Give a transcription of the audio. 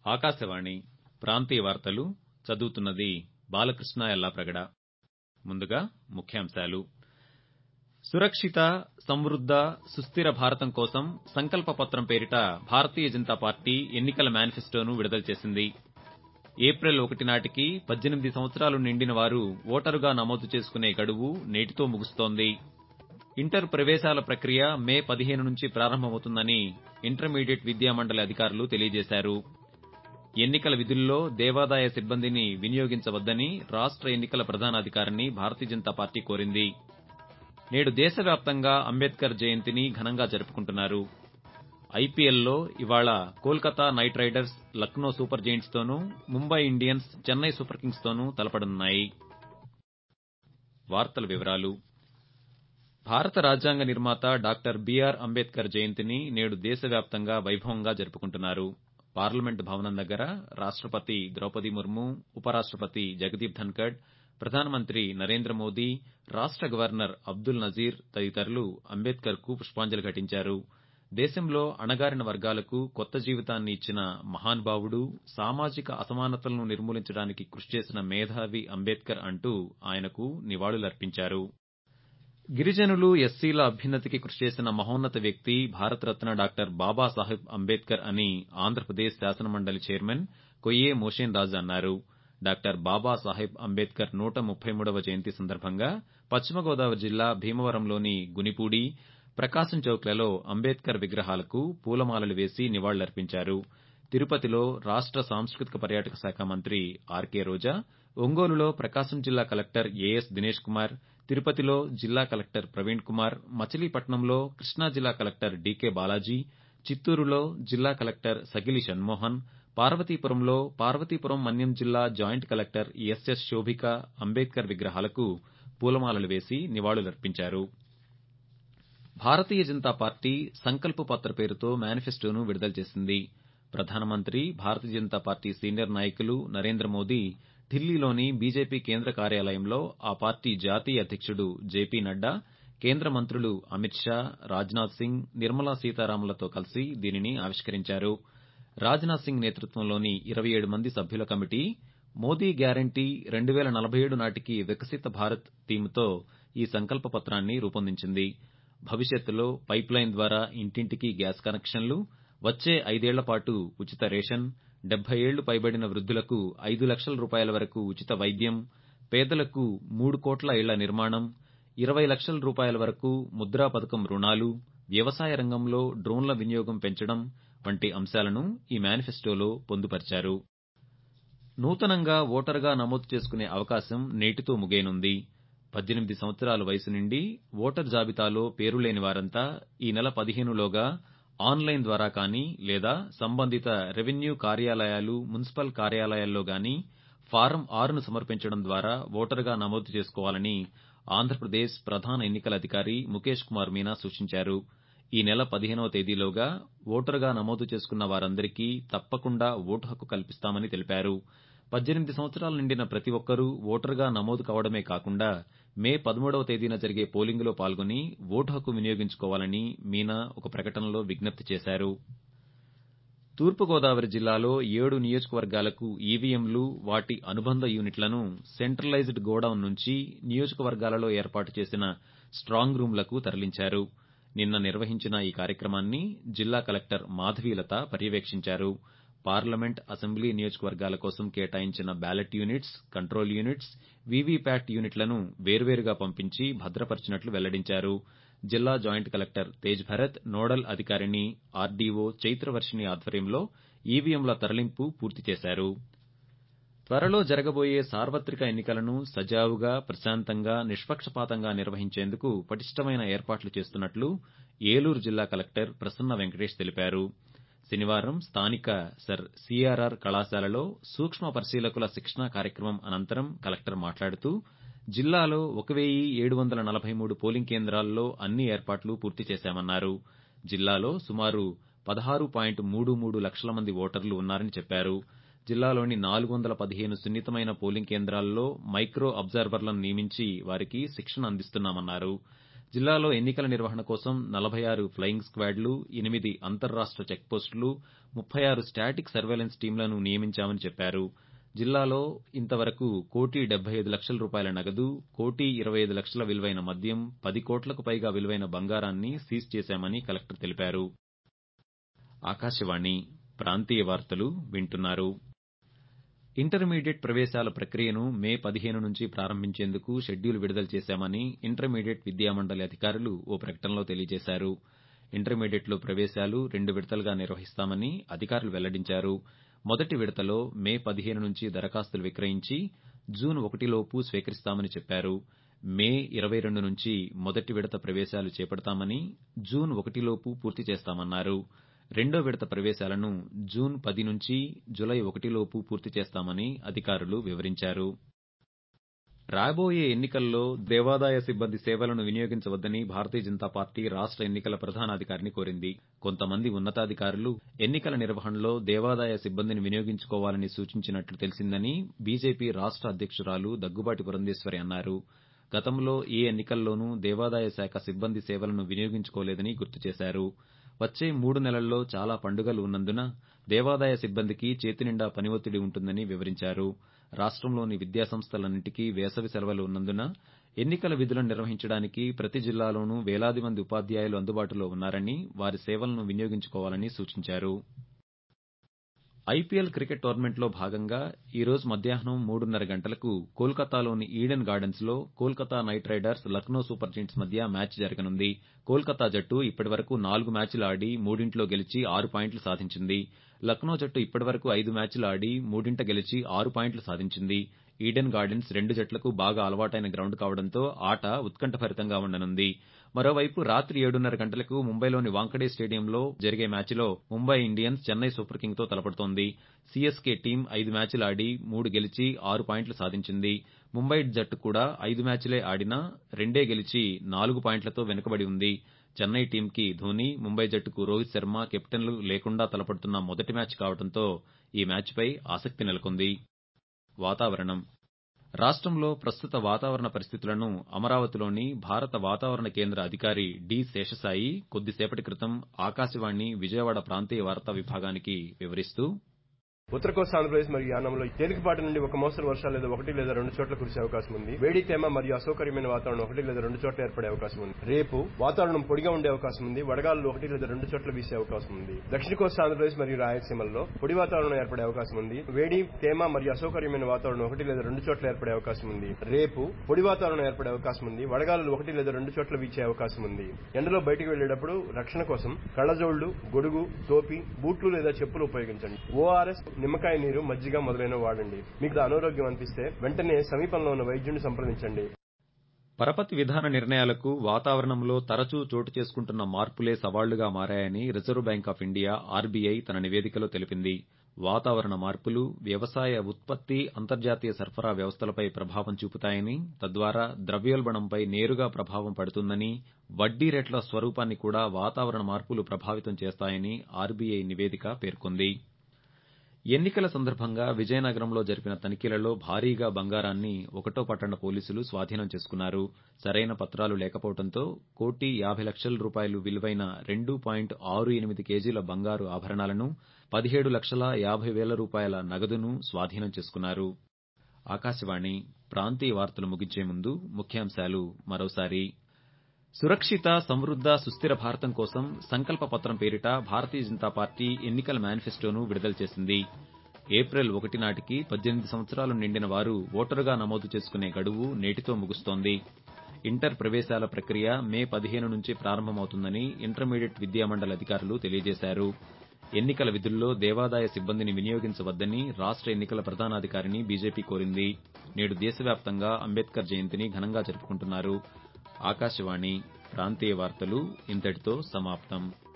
ఆకాశవాణి ప్రాంతీయ వార్తలు చదువుతున్నది బాలకృష్ణ ఎల్లాప్రగడ. ముందుగా ముఖ్యాంశాలు. సురక్షిత, సమృద్ద, సుస్థిర భారతం కోసం సంకల్ప పత్రం పేరిట భారతీయ జనతా పార్టీ ఎన్నికల మేనిఫెస్టోను విడుదల చేసింది. ఏప్రిల్ 1 నాటికి 18 సంవత్సరాలు నిండిన వారు ఓటరుగా నమోదు చేసుకునే గడువు నేటితో ముగుస్తోంది. ఇంటర్ ప్రవేశాల ప్రక్రియ మే 15 నుంచి ప్రారంభమవుతుందని ఇంటర్మీడియట్ విద్యామండలి అధికారులు తెలియజేశారు. ఎన్నికల విధుల్లో దేవాదాయ సిబ్బందిని వినియోగించవద్దని రాష్ట ఎన్నికల ప్రధానాధికారిని భారతీయ జనతా పార్టీ కోరింది. నేడు దేశవ్యాప్తంగా అంబేద్కర్ జయంతిని ఘనంగా జరుపుకుంటున్నారు. ఐపీఎల్లో ఇవాళ Kolkata Knight Riders Lucknow Super Giants తోనూ, Mumbai Indians Chennai Super Kings తోనూ తలపడనున్నాయి. భారత రాజ్యాంగ నిర్మాత డాక్టర్ బీఆర్ అంబేద్కర్ జయంతిని నేడు దేశవ్యాప్తంగా వైభవంగా జరుపుకుంటున్నారు. పార్లమెంట్ భవనం దగ్గర రాష్టపతి ద్రౌపది ముర్ము, ఉపరాష్టపతి జగదీప్ ధన్కడ్, ప్రధానమంత్రి నరేంద్ర మోదీ, రాష్ట గవర్నర్ అబ్దుల్ నజీర్ తదితరులు అంబేద్కర్ కు పుష్పాంజలి ఘటించారు. దేశంలో అణగారిన వర్గాలకు కొత్త జీవితాన్ని ఇచ్చిన మహానుభావుడు, సామాజిక అసమానతలను నిర్మూలించడానికి కృషి చేసిన మేధావి అంబేద్కర్ అంటూ ఆయనకు నివాళులర్పించారు. గిరిజనులు, ఎస్సీల అభ్యున్నతికి కృషి చేసిన మహోన్నత వ్యక్తి భారతరత్న డాక్టర్ బాబాసాహెబ్ అంబేద్కర్ అని ఆంధ్రప్రదేశ్ శాసనమండలి చైర్మన్ కొయ్యే మోషేన్ రాజు అన్నారు. డాక్టర్ బాబాసాహెబ్ అంబేద్కర్ 133వ జయంతి సందర్భంగా పశ్చిమ గోదావరి జిల్లా భీమవరంలోని గునిపూడి, ప్రకాశం చౌక్లలో అంబేద్కర్ విగ్రహాలకు పూలమాలలు వేసి నివాళులర్పించారు. తిరుపతిలో రాష్ట సాంస్కృతిక పర్యాటక శాఖ మంత్రి ఆర్కే రోజా, ఒంగోలులో ప్రకాశం జిల్లా కలెక్టర్ ఏఎస్ దినేష్ కుమార్, తిరుపతిలో జిల్లా కలెక్టర్ ప్రవీణ్ కుమార్, మచిలీపట్నంలో కృష్ణా జిల్లా కలెక్టర్ డీకే బాలాజీ, చిత్తూరులో జిల్లా కలెక్టర్ సగిలి షణ్మోహన్, పార్వతీపురంలో పార్వతీపురం మన్యం జిల్లా joint collector S S Shobhika Ambedkar విగ్రహాలకు పూలమాలలు వేసి నివాళులర్పించారు. భారతీయ జనతా పార్టీ సంకల్ప్ పత్ర పేరుతో మేనిఫెస్టోను విడుదల చేసింది. ప్రధానమంత్రి, భారతీయ జనతా పార్టీ సీనియర్ నాయకులు నరేంద్ర మోదీ ఢిల్లీలోని బీజేపీ కేంద్ర కార్యాలయంలో ఆ పార్టీ జాతీయ అధ్యక్షుడు జేపీ నడ్డా, కేంద్ర మంత్రులు అమిత్ షా, రాజ్నాథ్ సింగ్, నిర్మలా సీతారామన్లతో కలిసి దీనిని ఆవిష్కరించారు. రాజ్నాథ్ సింగ్ నేతృత్వంలోని 27 మంది సభ్యుల కమిటీ మోదీ గ్యారంటీ 2047 నాటికి వికసిత భారత్ థీమ్తో ఈ సంకల్ప పత్రాన్ని రూపొందించింది. భవిష్యత్తులో పైప్లైన్ ద్వారా ఇంటింటికి గ్యాస్ కనెక్షన్లు, వచ్చే 5 ఏళ్ల పాటు ఉచిత రేషన్, 70 ఏళ్లు పైబడిన వృద్ధులకు 5 లక్షల రూపాయల వరకు ఉచిత వైద్యం, పేదలకు 3 కోట్ల ఇళ్ల నిర్మాణం, 20 లక్షల రూపాయల వరకు ముద్రా పథకం రుణాలు, వ్యవసాయ రంగంలో డ్రోన్ల వినియోగం పెంచడం వంటి అంశాలను ఈ మేనిఫెస్టోలో పొందుపరిచారు. నూతనంగా ఓటరుగా నమోదు చేసుకునే అవకాశం నేటితో ముగియనుంది. 18 సంవత్సరాల వయసు నుండి ఓటరు జాబితాలో పేరు లేని వారంతా ఈ నెల 15లోగా ఆన్లైన్ ద్వారా కానీ లేదా సంబంధిత రెవెన్యూ కార్యాలయాలు, మున్సిపల్ కార్యాలయాల్లో గానీ ఫారం 6ను సమర్పించడం ద్వారా ఓటరుగా నమోదు చేసుకోవాలని ఆంధ్రప్రదేశ్ ప్రధాన ఎన్నికల అధికారి ముఖేష్ కుమార్ మీనా సూచించారు. ఈ నెల 15వ తేదీలోగా ఓటరుగా నమోదు చేసుకున్న వారందరికీ తప్పకుండా ఓటు హక్కు కల్పిస్తామని తెలిపారు. 18 సంవత్సరాలు నిండిన ప్రతి ఒక్కరూ ఓటరుగా నమోదు కావడమే కాకుండా మే 13వ తేదీన జరిగే పోలింగులో పాల్గొని ఓటు హక్కు వినియోగించుకోవాలని మీనా ఒక ప్రకటనలో విజ్ఞప్తి చేశారు. తూర్పుగోదావరి జిల్లాలో 7 నియోజకవర్గాలకు ఈవీఎంలు, వాటి అనుబంధ యూనిట్లను సెంట్రలైజ్డ్ గోడౌన్ నుంచి నియోజకవర్గాలలో ఏర్పాటు చేసిన స్ట్రాంగ్ రూంలకు తరలించారు. నిన్న నిర్వహించిన ఈ కార్యక్రమాన్ని జిల్లా కలెక్టర్ మాధవీలత పర్యవేక్షించారు. పార్లమెంట్, అసెంబ్లీ నియోజకవర్గాల కోసం కేటాయించిన ballot units, control units, VVPAT యూనిట్లను వేర్వేరుగా పంపించి భద్రపరిచినట్లు వెల్లడించారు. జిల్లా joint collector Tej Bharat, nodal అధికారిని ఆర్డీఓ చైత్రవర్షిణి ఆధ్వర్యంలో ఈవీఎంల తరలింపు పూర్తి చేశారు. త్వరలో జరగబోయే సార్వత్రిక ఎన్నికలను సజావుగా, ప్రశాంతంగా, నిష్పక్షపాతంగా నిర్వహించేందుకు పటిష్టమైన ఏర్పాట్లు చేస్తున్నట్లు ఏలూరు జిల్లా కలెక్టర్ ప్రసన్న వెంకటేష్ తెలిపారు. శనివారం స్థానిక సర్ సీఆర్ఆర్ కళాశాలలో సూక్ష్మ పరిశీలకుల శిక్షణా కార్యక్రమం అనంతరం కలెక్టర్ మాట్లాడుతూ జిల్లాలో 1743 పోలింగ్ కేంద్రాల్లో అన్ని ఏర్పాట్లు పూర్తి చేశామన్నారు. జిల్లాలో సుమారు 16.33 లక్షల మంది ఓటర్లు ఉన్నారని చెప్పారు. జిల్లాలోని 415 సున్నితమైన పోలింగ్ కేంద్రాల్లో మైక్రో అబ్జర్వర్లను నియమించి వారికి శిక్షణ అందిస్తున్నామన్నారు. జిల్లాలో ఎన్నికల నిర్వహణ కోసం 46 ఫ్లయింగ్ స్క్వాడ్లు, 8 అంతర్రాష్ట్ర చెక్పోస్టులు, 36 స్టాటిక్ సర్వేలెన్స్ టీంలను నియమించామని చెప్పారు. జిల్లాలో ఇంతవరకు 1,75,00,000 రూపాయల నగదు, 1,25,00,000 విలువైన మద్యం, 10 కోట్లకు పైగా విలువైన బంగారాన్ని సీజ్ చేశామని కలెక్టర్ తెలిపారు. ఆకాశవాణి ప్రాంతీయ వార్తలు వింటున్నారు. ఇంటర్మీడియట్ ప్రవేశాల ప్రక్రియను మే 15 నుంచి ప్రారంభించేందుకు షెడ్యూల్ విడుదల చేశామని ఇంటర్మీడియట్ విద్యామండలి అధికారులు ఓ ప్రకటనలో తెలియజేశారు. ఇంటర్మీడియట్లో ప్రవేశాలు 2 విడతలుగా నిర్వహిస్తామని అధికారులు వెల్లడించారు. మొదటి విడతలో మే 15 నుంచి దరఖాస్తులు విక్రయించి జూన్ 1 లోపు స్వీకరిస్తామని చెప్పారు. మే 22 నుంచి మొదటి విడత ప్రవేశాలు చేపడతామని, జూన్ 1 లోపు పూర్తి చేస్తామన్నారు. రెండో విడత ప్రవేశాలను జూన్ 10 నుంచి జులై 1 లోపు పూర్తి చేస్తామని అధికారులు వివరించారు. రాబోయే ఎన్నికల్లో దేవాదాయ సిబ్బంది సేవలను వినియోగించవద్దని భారతీయ జనతా పార్టీ రాష్ట్ర ఎన్నికల ప్రధానాధికారిని కోరింది. కొంతమంది ఉన్నతాధికారులు ఎన్నికల నిర్వహణలో దేవాదాయ సిబ్బందిని వినియోగించుకోవాలని సూచించినట్లు తెలిసిందని బీజేపీ రాష్ట్ర అధ్యక్షురాలు దగ్గుబాటి పురంధేశ్వరి అన్నారు. గతంలో ఏ ఎన్నికల్లోనూ దేవాదాయ శాఖ సిబ్బంది సేవలను వినియోగించుకోలేదని గుర్తు చేశారు. వచ్చే 3 నెలల్లో చాలా పండుగలు ఉన్నందున దేవాదాయ సిబ్బందికి చేతినిండా పని ఒత్తిడి ఉంటుందని వివరించారు. రాష్ట్రంలోని విద్యాసంస్థలన్నింటికీ వేసవి సెలవులు ఉన్నందున ఎన్నికల విధులను నిర్వహించడానికి ప్రతి జిల్లాలోనూ వేలాది మంది ఉపాధ్యాయులు అందుబాటులో ఉన్నారని, వారి సేవలను వినియోగించుకోవాలని సూచించారు. ఐపీఎల్ క్రికెట్ టోర్నమెంట్లో భాగంగా ఈ రోజు మధ్యాహ్నం 3:30 గంటలకు కోల్కతాలోని ఈడెన్ గార్డెన్స్లో Kolkata Knight Riders Lucknow Super Giants మధ్య మ్యాచ్ జరగనుంది. కోల్కతా జట్టు ఇప్పటివరకు 4 మ్యాచ్లు ఆడి 3 గెలిచి 6 పాయింట్లు సాధించింది. లక్నో జట్టు ఇప్పటివరకు 5 మ్యాచ్లు ఆడి 3 గెలిచి 6 పాయింట్లు సాధించింది. ఈడెన్ గార్డెన్స్ రెండు జట్లకు బాగా అలవాటైన గ్రౌండ్ కావడంతో ఆట ఉత్కంఠభరితంగా ఉండనుంది. మరోవైపు రాత్రి 7:30 గంటలకు ముంబైలోని వాంఖడే స్టేడియంలో జరిగే మ్యాచ్లో ముంబై ఇండియన్స్ చెన్నై సూపర్ కింగ్స్తో తలపడుతోంది. సీఎస్కే టీం 5 మ్యాచ్లు ఆడి 3 గెలిచి 6 పాయింట్లు సాధించింది. ముంబై జట్టు కూడా 5 మ్యాచ్లే ఆడినా 2 గెలిచి 4 పాయింట్లతో వెనుకబడి ఉంది. చెన్నై టీంకి ధోనీ, ముంబై జట్టుకు రోహిత్ శర్మ కెప్టెన్లు లేకుండా తలపడుతున్న మొదటి మ్యాచ్ కావడంతో ఈ మ్యాచ్పై ఆసక్తి నెలకొంది. వాతావరణం రాష్ట్రంలో ప్రస్తుత వాతావరణ పరిస్థితులను అమరావతిలోని భారత వాతావరణ కేంద్ర అధికారి డి శేషసాయి కొద్దిసేపటి క్రితం ఆకాశవాణి విజయవాడ ప్రాంతీయ వార్తా విభాగానికి వివరిస్తూ ఉత్తర కోస్తా ఆంధ్రప్రదేశ్ మరియు యానంలో తేలికపాటి నుండి ఒక మోస్తరు వర్షాలు లేదా 1 లేదా 2 చోట్ల కురిసే అవకాశం ఉంది. వేడి తేమ మరియు అసౌకర్యమైన వాతావరణం 1 లేదా 2 చోట్ల ఏర్పడే అవకాశం ఉంది. రేపు వాతావరణం పొడిగా ఉండే అవకాశం ఉంది. వడగాలులు 1 లేదా 2 చోట్ల వీసే అవకాశం ఉంది. దక్షిణ కోస్తా ఆంధ్రప్రదేశ్ మరియు రాయలసీమల్లో పొడి వాతావరణం ఏర్పడే అవకాశం ఉంది. వేడి తేమ మరియు అసౌకర్యమైన వాతావరణం 1 లేదా 2 చోట్ల ఏర్పడే అవకాశం ఉంది. రేపు పొడి వాతావరణం ఏర్పడే అవకాశం ఉంది. వడగాలులు 1 లేదా 2 చోట్ల వీచే అవకాశం ఉంది. ఎండలో బయటికి వెళ్లేటప్పుడు రక్షణ కోసం కళ్లజోళ్లు, గొడుగు, టోపీ, బూట్లు లేదా చెప్పులు ఉపయోగించండి. ఓఆర్ఎస్, నిమ్మకాయ నీరు, మజ్జిగ మొదలైనవి వాడండి. మీకు అనారోగ్యం అనిపిస్తే వెంటనే సమీపంలో ఉన్న వైద్యుడిని సంప్రదించండి. పరపతి విధాన నిర్ణయాలకు వాతావరణంలో తరచూ చోటు చేసుకుంటున్న మార్పులే సవాళ్లుగా మారాయని Reserve Bank of India RBI తన నివేదికలో తెలిపింది. వాతావరణ మార్పులు వ్యవసాయ ఉత్పత్తి, అంతర్జాతీయ సరఫరా వ్యవస్థలపై ప్రభావం చూపుతాయని, తద్వారా ద్రవ్యోల్బణంపై నేరుగా ప్రభావం పడుతుందని, వడ్డీ రేట్ల స్వరూపాన్ని కూడా వాతావరణ మార్పులు ప్రభావితం చేస్తాయని ఆర్బీఐ నివేదిక పేర్కొంది. ఎన్నికల సందర్భంగా విజయనగరంలో జరిపిన తనిఖీలలో భారీగా బంగారాన్ని ఒకటో పట్టణ పోలీసులు స్వాధీనం చేసుకున్నారు. సరైన పత్రాలు లేకపోవడంతో 1,50,00,000 రూపాయలు విలువైన 2.68 కేజీల బంగారు ఆభరణాలను, 17,50,000 రూపాయల నగదును స్వాధీనం చేసుకున్నారు. ఆకాశవాణి ప్రాంతీయ వార్తలు ముగించే ముందు ముఖ్యాంశాలు మరోసారి. సురక్షిత, సమృద్ధ, సుస్థిర భారతం కోసం సంకల్ప పత్రం పేరిట భారతీయ జనతా పార్టీ ఎన్నికల మేనిఫెస్టోను విడుదల చేసింది. ఏప్రిల్ 1 నాటికి 18 సంవత్సరాలు నిండిన వారు ఓటరుగా నమోదు చేసుకునే గడువు నేటితో ముగుస్తోంది. ఇంటర్ ప్రవేశాల ప్రక్రియ మే 15 నుంచి ప్రారంభమవుతుందని ఇంటర్మీడియట్ విద్యామండలి అధికారులు తెలియజేశారు. ఎన్నికల విధుల్లో దేవాదాయ సిబ్బందిని వినియోగించవద్దని రాష్ట్ర ఎన్నికల ప్రధానాధికారిని బీజేపీ కోరింది. నేడు దేశవ్యాప్తంగా అంబేద్కర్ జయంతిని ఘనంగా జరుపుకుంటున్నారు. ఆకాశవాణి ప్రాంతీయ వార్తలు ఇంతటితో సమాప్తం.